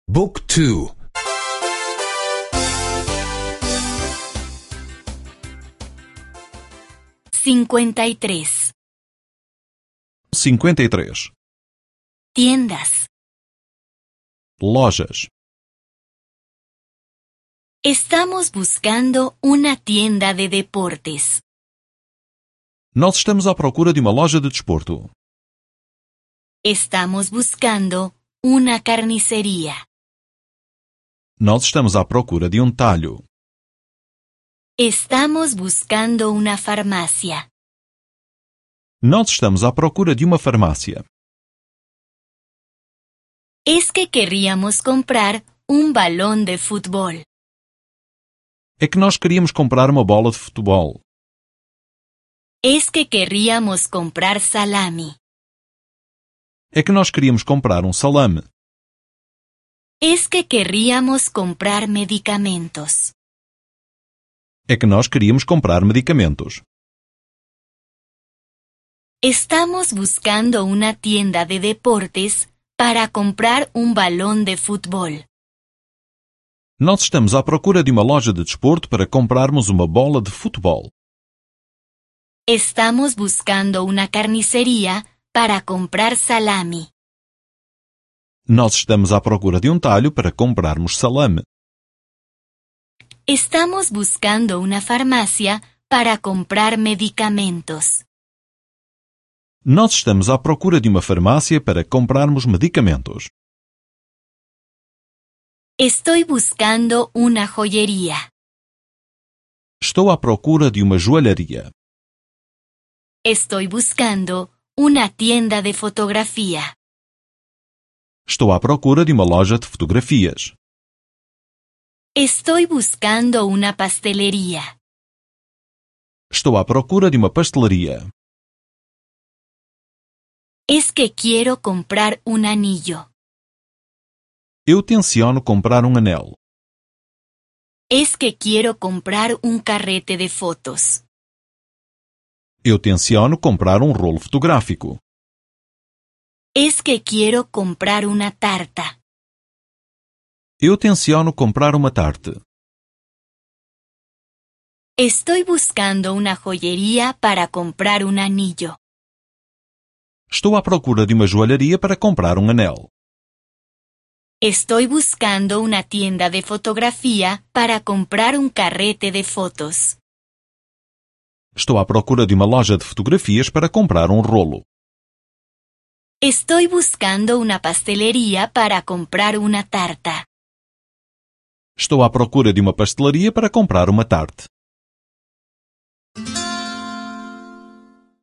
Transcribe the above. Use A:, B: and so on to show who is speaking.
A: Book 2.
B: 53.
C: 53.
B: Tiendas.
C: Lojas.
B: Estamos buscando una tienda de deportes.
C: Nós estamos à procura de uma loja de desporto.
B: Estamos buscando una carnicería.
C: Nós estamos à procura de um talho.
B: Estamos buscando una farmacia.
C: Nós estamos à procura de uma farmácia.
B: Es que querríamos comprar un balón de fútbol.
C: É que nós queríamos comprar uma bola de futebol.
B: Es que querríamos comprar salami.
C: É que nós queríamos comprar um salame.
B: Es que querríamos comprar medicamentos.
C: É que nós queríamos comprar medicamentos.
B: Estamos buscando una tienda de deportes para comprar un balón de fútbol.
C: Nós estamos à procura de uma loja de desporto para comprarmos uma bola de futebol.
B: Estamos buscando una carnicería para comprar salami.
C: Nós estamos à procura de um talho para comprarmos salame.
B: Estamos buscando una farmacia para comprar medicamentos.
C: Nós estamos à procura de uma farmácia para comprarmos medicamentos.
B: Estoy buscando una joyería.
C: Estou à procura de uma joalharia.
B: Estoy buscando una tienda de fotografía.
C: Estou à procura de uma loja de fotografias.
B: Estoy buscando una pastelería.
C: Estou à procura de uma pastelaria.
B: Es que quiero comprar un anillo.
C: Eu tenciono comprar um anel.
B: Es que quiero comprar un carrete de fotos.
C: Eu tenciono comprar um rolo fotográfico.
B: Es que quiero comprar una tarta.
C: Eu tenciono comprar uma tarte.
B: Estoy buscando una joyería para comprar un anillo.
C: Estou à procura de uma joalharia para comprar um anel.
B: Estoy buscando una tienda de fotografía para comprar un carrete de fotos.
C: Estou à procura de uma loja de fotografias para comprar um rolo.
B: Estoy buscando una pastelería para comprar una tarta.
C: Estou à procura de uma pastelaria para comprar uma tarte.